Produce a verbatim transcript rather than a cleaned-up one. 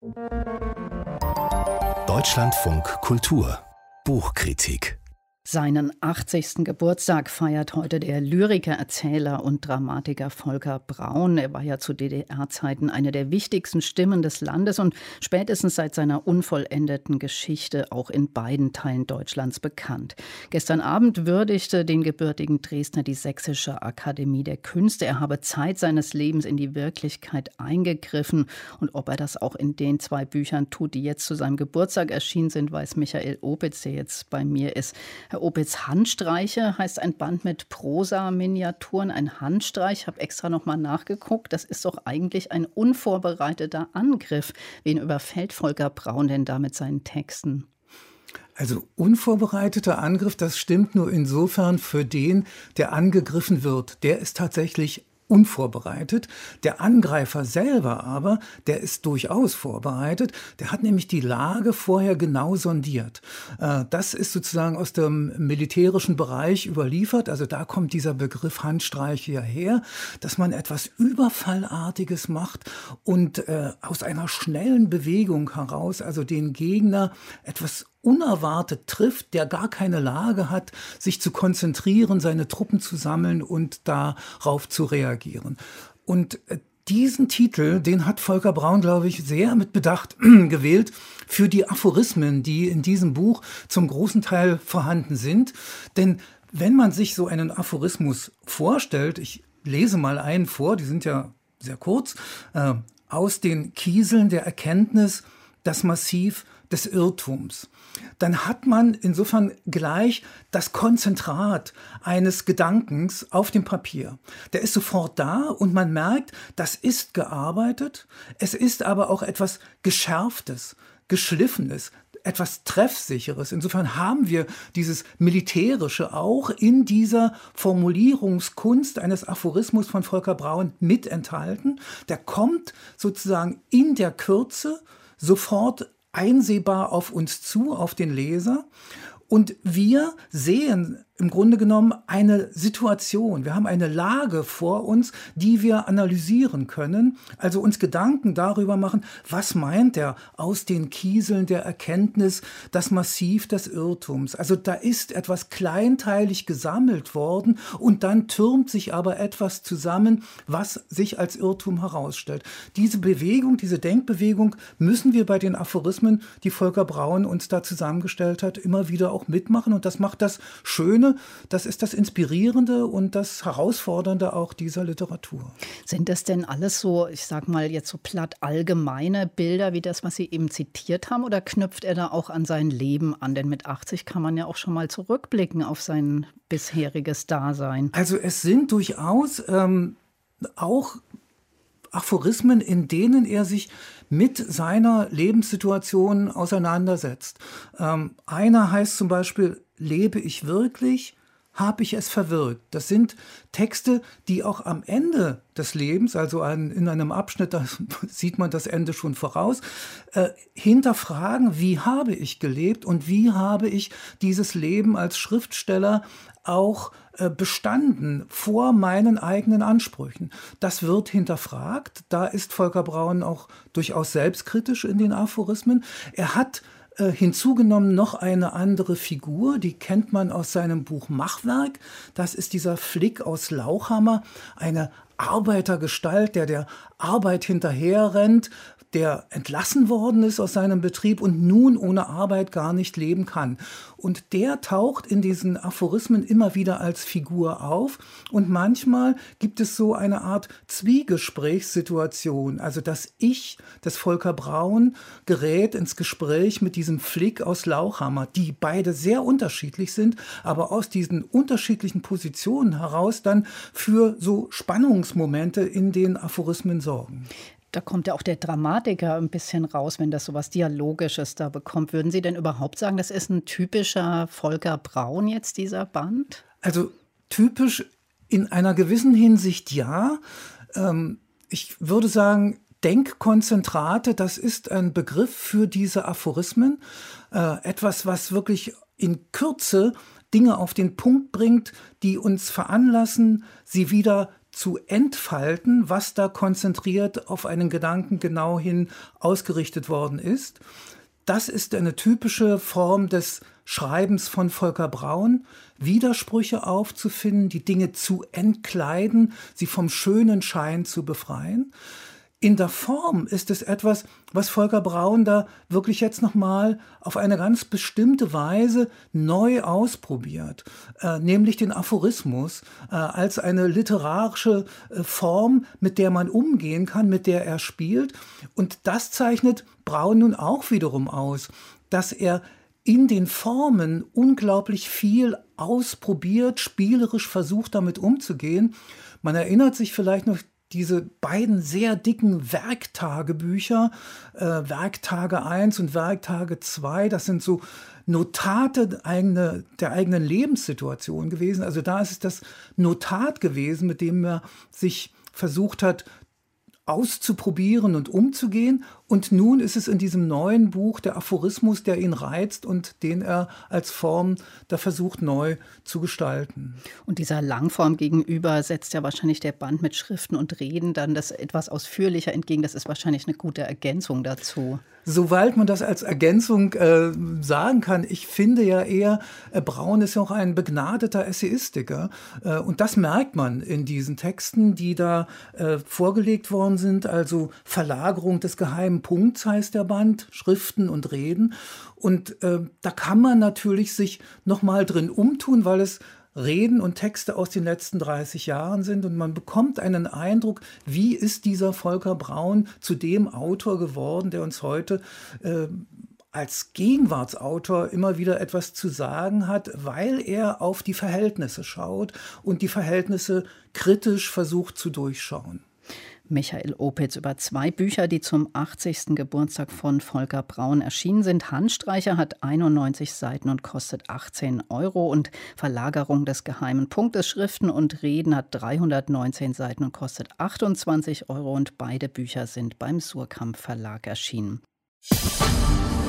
Deutschlandfunk Kultur Buchkritik. Seinen achtzigsten Geburtstag feiert heute der Lyriker, Erzähler und Dramatiker Volker Braun. Er war ja zu D D R-Zeiten eine der wichtigsten Stimmen des Landes und spätestens seit seiner unvollendeten Geschichte auch in beiden Teilen Deutschlands bekannt. Gestern Abend würdigte den gebürtigen Dresdner die Sächsische Akademie der Künste. Er habe Zeit seines Lebens in die Wirklichkeit eingegriffen. Und ob er das auch in den zwei Büchern tut, die jetzt zu seinem Geburtstag erschienen sind, weiß Michael Opitz, der jetzt bei mir ist. Herr Opitz, Handstreiche heißt ein Band mit Prosa-Miniaturen. Ein Handstreich, ich habe extra noch mal nachgeguckt, das ist doch eigentlich ein unvorbereiteter Angriff. Wen überfällt Volker Braun denn da mit seinen Texten? Also unvorbereiteter Angriff, das stimmt nur insofern für den, der angegriffen wird. Der ist tatsächlich unvorbereitet. Der Angreifer selber aber, der ist durchaus vorbereitet. Der hat nämlich die Lage vorher genau sondiert. Das ist sozusagen aus dem militärischen Bereich überliefert. Also da kommt dieser Begriff Handstreich hierher, dass man etwas Überfallartiges macht und äh, aus einer schnellen Bewegung heraus, also den Gegner etwas unerwartet trifft, der gar keine Lage hat, sich zu konzentrieren, seine Truppen zu sammeln und darauf zu reagieren. Und diesen Titel, den hat Volker Braun, glaube ich, sehr mit Bedacht gewählt für die Aphorismen, die in diesem Buch zum großen Teil vorhanden sind. Denn wenn man sich so einen Aphorismus vorstellt, ich lese mal einen vor, die sind ja sehr kurz, äh, aus den Kieseln der Erkenntnis das Massiv des Irrtums, dann hat man insofern gleich das Konzentrat eines Gedankens auf dem Papier. Der ist sofort da und man merkt, das ist gearbeitet, es ist aber auch etwas Geschärftes, Geschliffenes, etwas Treffsicheres. Insofern haben wir dieses Militärische auch in dieser Formulierungskunst eines Aphorismus von Volker Braun mit enthalten. Der kommt sozusagen in der Kürze sofort einsehbar auf uns zu, auf den Leser. Und wir sehen im Grunde genommen eine Situation. Wir haben eine Lage vor uns, die wir analysieren können. Also uns Gedanken darüber machen, was meint er aus den Kieseln der Erkenntnis, das Massiv des Irrtums. Also da ist etwas kleinteilig gesammelt worden und dann türmt sich aber etwas zusammen, was sich als Irrtum herausstellt. Diese Bewegung, diese Denkbewegung müssen wir bei den Aphorismen, die Volker Braun uns da zusammengestellt hat, immer wieder auch mitmachen. Und das macht das Schöne, das ist das Inspirierende und das Herausfordernde auch dieser Literatur. Sind das denn alles so, ich sag mal jetzt so platt allgemeine Bilder wie das, was Sie eben zitiert haben, oder knüpft er da auch an sein Leben an? Denn mit achtzig kann man ja auch schon mal zurückblicken auf sein bisheriges Dasein. Also es sind durchaus ähm, auch Aphorismen, in denen er sich mit seiner Lebenssituation auseinandersetzt. Ähm, einer heißt zum Beispiel, lebe ich wirklich, habe ich es verwirkt. Das sind Texte, die auch am Ende des Lebens, also ein, in einem Abschnitt, da sieht man das Ende schon voraus, äh, hinterfragen, wie habe ich gelebt und wie habe ich dieses Leben als Schriftsteller auch äh, bestanden vor meinen eigenen Ansprüchen. Das wird hinterfragt. Da ist Volker Braun auch durchaus selbstkritisch in den Aphorismen. Er hat äh, hinzugenommen noch eine andere Figur, die kennt man aus seinem Buch Machwerk. Das ist dieser Flick aus Lauchhammer, eine Arbeitergestalt, der der Arbeit hinterherrennt, der entlassen worden ist aus seinem Betrieb und nun ohne Arbeit gar nicht leben kann. Und der taucht in diesen Aphorismen immer wieder als Figur auf. Und manchmal gibt es so eine Art Zwiegesprächssituation. Also das Ich des Volker Braun gerät ins Gespräch mit diesem Flick aus Lauchhammer, die beide sehr unterschiedlich sind, aber aus diesen unterschiedlichen Positionen heraus dann für so Spannungsmomente in den Aphorismen sorgen. Da kommt ja auch der Dramatiker ein bisschen raus, wenn das so was Dialogisches da bekommt. Würden Sie denn überhaupt sagen, das ist ein typischer Volker Braun jetzt, dieser Band? Also typisch in einer gewissen Hinsicht ja. Ähm, ich würde sagen, Denkkonzentrate, das ist ein Begriff für diese Aphorismen. Äh, etwas, was wirklich in Kürze Dinge auf den Punkt bringt, die uns veranlassen, sie wieder zu entfalten, was da konzentriert auf einen Gedanken genau hin ausgerichtet worden ist. Das ist eine typische Form des Schreibens von Volker Braun, Widersprüche aufzufinden, die Dinge zu entkleiden, sie vom schönen Schein zu befreien. In der Form ist es etwas, was Volker Braun da wirklich jetzt nochmal auf eine ganz bestimmte Weise neu ausprobiert, äh, nämlich den Aphorismus äh, als eine literarische äh, Form, mit der man umgehen kann, mit der er spielt. Und das zeichnet Braun nun auch wiederum aus, dass er in den Formen unglaublich viel ausprobiert, spielerisch versucht, damit umzugehen. Man erinnert sich vielleicht noch diese beiden sehr dicken Werktagebücher, äh, Werktage eins und Werktage zwei, das sind so Notate eigene, der eigenen Lebenssituation gewesen. Also da ist es das Notat gewesen, mit dem er sich versucht hat, auszuprobieren und umzugehen. Und nun ist es in diesem neuen Buch der Aphorismus, der ihn reizt und den er als Form da versucht neu zu gestalten. Und dieser Langform gegenüber setzt ja wahrscheinlich der Band mit Schriften und Reden dann das etwas ausführlicher entgegen. Das ist wahrscheinlich eine gute Ergänzung dazu. Soweit man das als Ergänzung äh, sagen kann, ich finde ja eher, äh, Braun ist ja auch ein begnadeter Essayistiker. Äh, und das merkt man in diesen Texten, die da äh, vorgelegt worden sind. Also Verlagerung des geheimen Punkts heißt der Band, Schriften und Reden. Und äh, da kann man natürlich sich nochmal drin umtun, weil es Reden und Texte aus den letzten dreißig Jahren sind und man bekommt einen Eindruck, wie ist dieser Volker Braun zu dem Autor geworden, der uns heute äh, als Gegenwartsautor immer wieder etwas zu sagen hat, weil er auf die Verhältnisse schaut und die Verhältnisse kritisch versucht zu durchschauen. Michael Opitz über zwei Bücher, die zum achtzigsten Geburtstag von Volker Braun erschienen sind. Handstreicher hat einundneunzig Seiten und kostet achtzehn Euro und Verlagerung des geheimen Punktes, Schriften und Reden hat dreihundertneunzehn Seiten und kostet achtundzwanzig Euro und beide Bücher sind beim Suhrkamp Verlag erschienen.